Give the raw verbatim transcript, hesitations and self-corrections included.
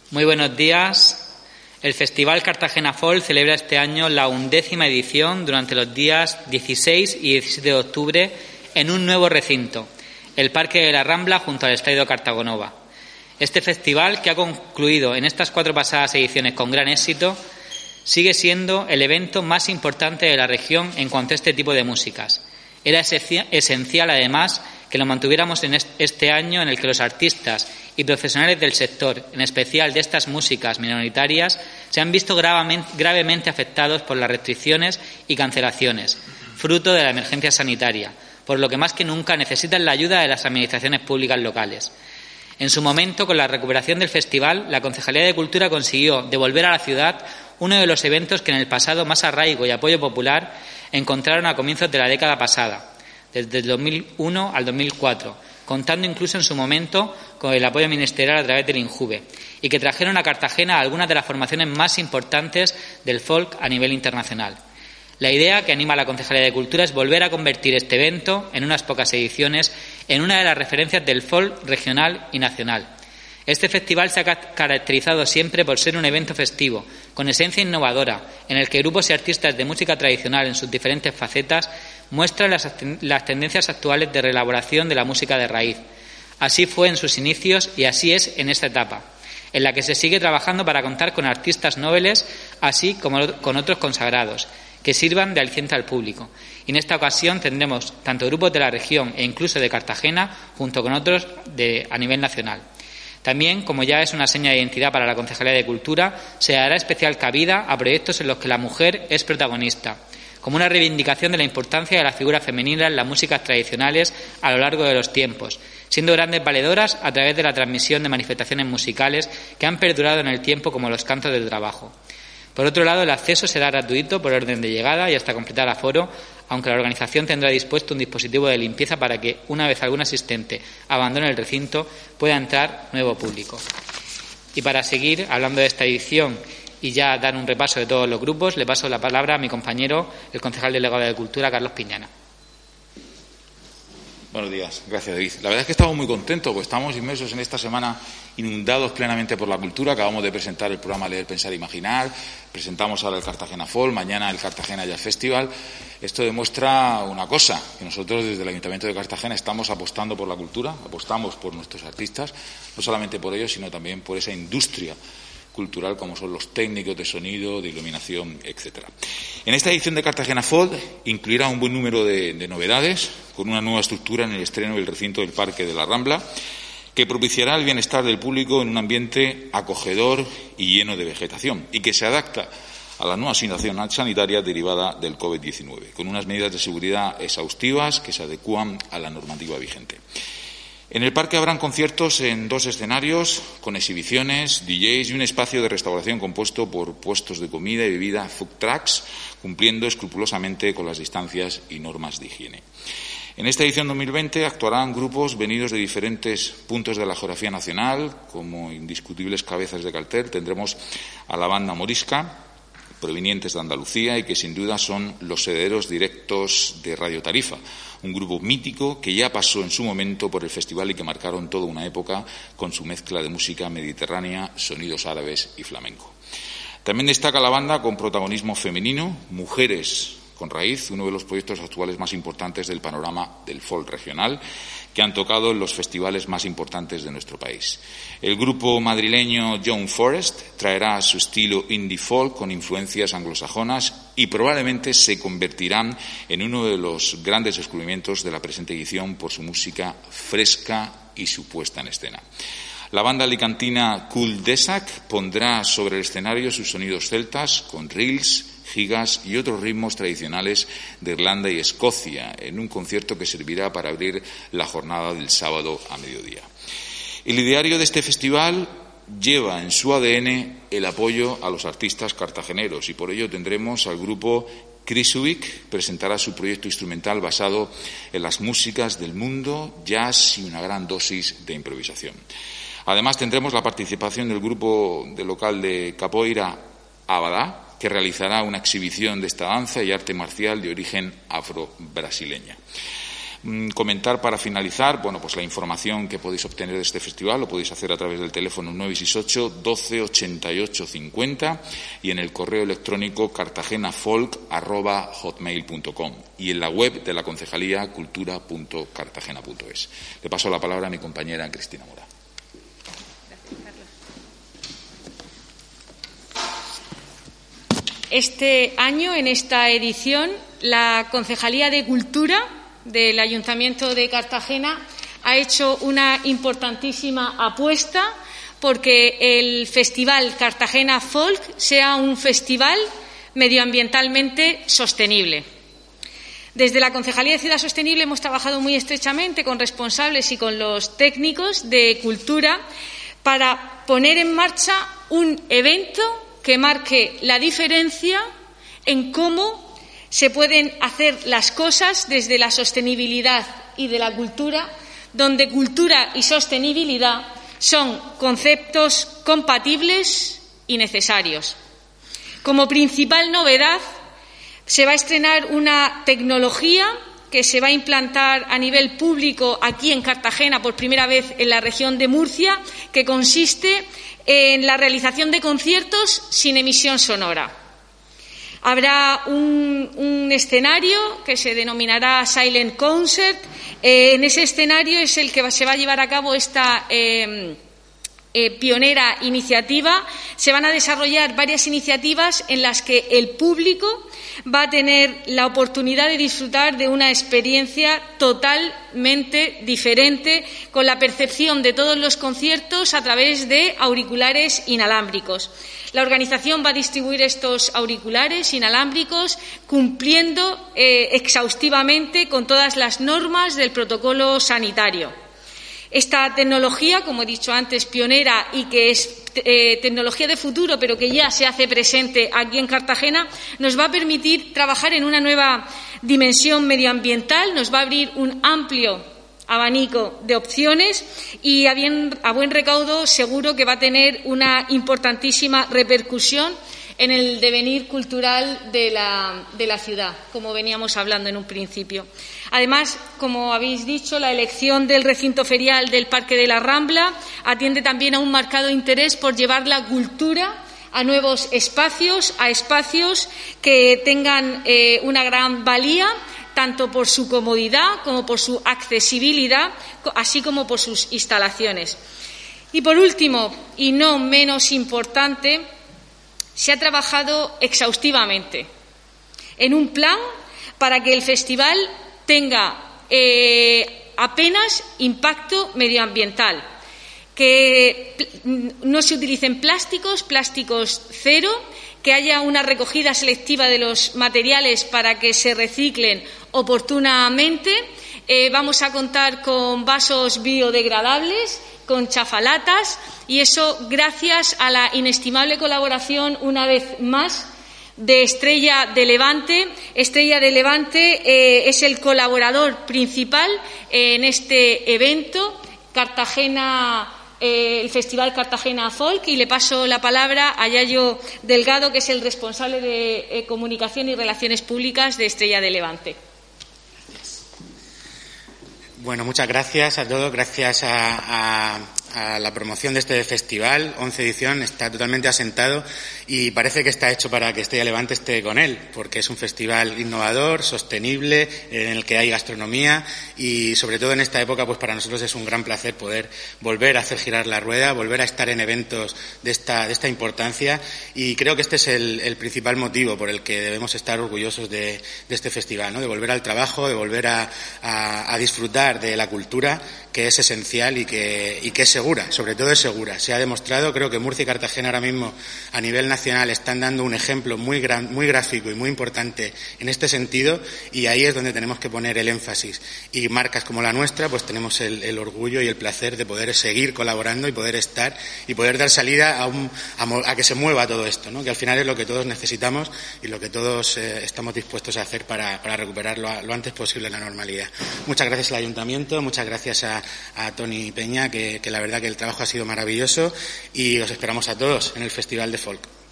Muy buenos días. El Festival Cartagena Folk celebra este año la undécima edición durante los días dieciséis y diecisiete de octubre en un nuevo recinto, el Parque de la Rambla junto al Estadio Cartagonova. Este festival, que ha concluido en estas cuatro pasadas ediciones con gran éxito, sigue siendo el evento más importante de la región en cuanto a este tipo de músicas. Era esencial, además, que lo mantuviéramos en este año en el que los artistas y profesionales del sector, en especial de estas músicas minoritarias, se han visto gravemente afectados por las restricciones y cancelaciones, fruto de la emergencia sanitaria, por lo que más que nunca necesitan la ayuda de las administraciones públicas locales. En su momento, con la recuperación del festival, la Concejalía de Cultura consiguió devolver a la ciudad uno de los eventos que en el pasado más arraigo y apoyo popular encontraron a comienzos de la década pasada, desde el dos mil uno al dos mil cuatro, contando incluso en su momento con el apoyo ministerial a través del INJUVE, y que trajeron a Cartagena a algunas de las formaciones más importantes del folk a nivel internacional. La idea que anima a la Concejalía de Cultura es volver a convertir este evento, en unas pocas ediciones, en una de las referencias del folk regional y nacional. Este festival se ha caracterizado siempre por ser un evento festivo, con esencia innovadora, en el que grupos y artistas de música tradicional en sus diferentes facetas muestran las, las tendencias actuales de reelaboración de la música de raíz. Así fue en sus inicios y así es en esta etapa, en la que se sigue trabajando para contar con artistas nobles, así como con otros consagrados, que sirvan de aliciente al público. Y en esta ocasión tendremos tanto grupos de la región e incluso de Cartagena, junto con otros de, a nivel nacional. También, como ya es una seña de identidad para la Concejalía de Cultura, se dará especial cabida a proyectos en los que la mujer es protagonista, como una reivindicación de la importancia de la figura femenina en las músicas tradicionales a lo largo de los tiempos, siendo grandes valedoras a través de la transmisión de manifestaciones musicales que han perdurado en el tiempo, como los cantos del trabajo. Por otro lado, el acceso será gratuito por orden de llegada y hasta completar aforo, aunque la organización tendrá dispuesto un dispositivo de limpieza para que, una vez algún asistente abandone el recinto, pueda entrar nuevo público. Y para seguir hablando de esta edición y ya dar un repaso de todos los grupos, le paso la palabra a mi compañero, el concejal delegado de Cultura, Carlos Piñana. Buenos días, gracias David. La verdad es que estamos muy contentos, porque estamos inmersos en esta semana inundados plenamente por la cultura. Acabamos de presentar el programa Leer, Pensar, Imaginar, presentamos ahora el Cartagena Folk, mañana el Cartagena Jazz Festival. Esto demuestra una cosa, que nosotros desde el Ayuntamiento de Cartagena estamos apostando por la cultura, apostamos por nuestros artistas, no solamente por ellos, sino también por esa industria cultural como son los técnicos de sonido, de iluminación, etcétera. En esta edición de Cartagena Folk incluirá un buen número de, de novedades, con una nueva estructura en el estreno del recinto del Parque de la Rambla, que propiciará el bienestar del público en un ambiente acogedor y lleno de vegetación, y que se adapta a la nueva situación sanitaria derivada del COVID diecinueve, con unas medidas de seguridad exhaustivas que se adecúan a la normativa vigente. En el parque habrán conciertos en dos escenarios, con exhibiciones, D Js y un espacio de restauración compuesto por puestos de comida y bebida, food trucks, cumpliendo escrupulosamente con las distancias y normas de higiene. En esta edición dos mil veinte actuarán grupos venidos de diferentes puntos de la geografía nacional, como indiscutibles cabezas de cartel. Tendremos a la banda Morisca, provenientes de Andalucía y que sin duda son los herederos directos de Radio Tarifa, un grupo mítico que ya pasó en su momento por el festival y que marcaron toda una época con su mezcla de música mediterránea, sonidos árabes y flamenco. También destaca la banda con protagonismo femenino, Mujeres con Raíz, uno de los proyectos actuales más importantes del panorama del folk regional, que han tocado en los festivales más importantes de nuestro país. El grupo madrileño John Forest traerá su estilo indie folk con influencias anglosajonas y probablemente se convertirán en uno de los grandes descubrimientos de la presente edición por su música fresca y su puesta en escena. La banda alicantina Cool Desac pondrá sobre el escenario sus sonidos celtas con reels, gigas y otros ritmos tradicionales de Irlanda y Escocia, en un concierto que servirá para abrir la jornada del sábado a mediodía. El ideario de este festival lleva en su A D N el apoyo a los artistas cartageneros y por ello tendremos al grupo Krisubic, presentará su proyecto instrumental basado en las músicas del mundo, jazz y una gran dosis de improvisación. Además tendremos la participación del grupo de local de Capoeira Abadá, que realizará una exhibición de esta danza y arte marcial de origen afro-brasileña. Mm, comentar para finalizar, bueno, pues la información que podéis obtener de este festival lo podéis hacer a través del teléfono nueve seis ocho, doce, ochenta y ocho, cincuenta y en el correo electrónico cartagenafolk arroba hotmail punto com y en la web de la Concejalía cultura punto cartagena punto es. Le paso la palabra a mi compañera Cristina Mora. Este año, en esta edición, la Concejalía de Cultura del Ayuntamiento de Cartagena ha hecho una importantísima apuesta porque el Festival Cartagena Folk sea un festival medioambientalmente sostenible. Desde la Concejalía de Ciudad Sostenible hemos trabajado muy estrechamente con responsables y con los técnicos de cultura para poner en marcha un evento que marque la diferencia en cómo se pueden hacer las cosas desde la sostenibilidad y de la cultura, donde cultura y sostenibilidad son conceptos compatibles y necesarios. Como principal novedad, se va a estrenar una tecnología que se va a implantar a nivel público aquí en Cartagena por primera vez en la región de Murcia, que consiste en la realización de conciertos sin emisión sonora. Habrá un, un escenario que se denominará Silent Concert. Eh, en ese escenario es el que se va a llevar a cabo esta eh, eh, pionera iniciativa. Se van a desarrollar varias iniciativas en las que el público va a tener la oportunidad de disfrutar de una experiencia totalmente diferente con la percepción de todos los conciertos a través de auriculares inalámbricos. La organización va a distribuir estos auriculares inalámbricos cumpliendo eh, exhaustivamente con todas las normas del protocolo sanitario. Esta tecnología, como he dicho antes, pionera y que es eh, tecnología de futuro, pero que ya se hace presente aquí en Cartagena, nos va a permitir trabajar en una nueva dimensión medioambiental, nos va a abrir un amplio abanico de opciones y a, bien, a buen recaudo seguro que va a tener una importantísima repercusión en el devenir cultural de la, de la ciudad, como veníamos hablando en un principio. Además, como habéis dicho, la elección del recinto ferial del Parque de la Rambla atiende también a un marcado interés por llevar la cultura a nuevos espacios, a espacios que tengan eh, una gran valía, tanto por su comodidad como por su accesibilidad, así como por sus instalaciones. Y, por último, y no menos importante, se ha trabajado exhaustivamente en un plan para que el festival tenga eh, apenas impacto medioambiental, que no se utilicen plásticos, plásticos cero, que haya una recogida selectiva de los materiales para que se reciclen oportunamente. Eh, vamos a contar con vasos biodegradables, con chafalatas, y eso gracias a la inestimable colaboración, una vez más, de Estrella de Levante. Estrella de Levante eh, es el colaborador principal en este evento, Cartagena, eh, el Festival Cartagena Folk, y le paso la palabra a Yayo Delgado, que es el responsable de eh, Comunicación y Relaciones Públicas de Estrella de Levante. Bueno, muchas gracias a todos. Gracias a, a, a la promoción de este festival. once edición, está totalmente asentado y parece que está hecho para que Estrella Levante esté con él, porque es un festival innovador, sostenible, en el que hay gastronomía y, sobre todo en esta época, pues para nosotros es un gran placer poder volver a hacer girar la rueda, volver a estar en eventos de esta, de esta importancia, y creo que este es el, el principal motivo por el que debemos estar orgullosos de, de este festival, ¿no? De volver al trabajo, de volver a, a, a disfrutar de la cultura, que es esencial y que, y que es segura, sobre todo es segura. Se ha demostrado, creo que Murcia y Cartagena ahora mismo a nivel nacional están dando un ejemplo muy gran, muy gráfico y muy importante en este sentido, y ahí es donde tenemos que poner el énfasis. Y marcas como la nuestra, pues tenemos el, el orgullo y el placer de poder seguir colaborando y poder estar y poder dar salida a, un, a, a que se mueva todo esto, ¿no? Que al final es lo que todos necesitamos y lo que todos eh, estamos dispuestos a hacer para, para recuperarlo lo antes posible la normalidad. Muchas gracias al Ayuntamiento, muchas gracias a, a Toni Peña, que, que la verdad que el trabajo ha sido maravilloso, y os esperamos a todos en el Festival de Folk.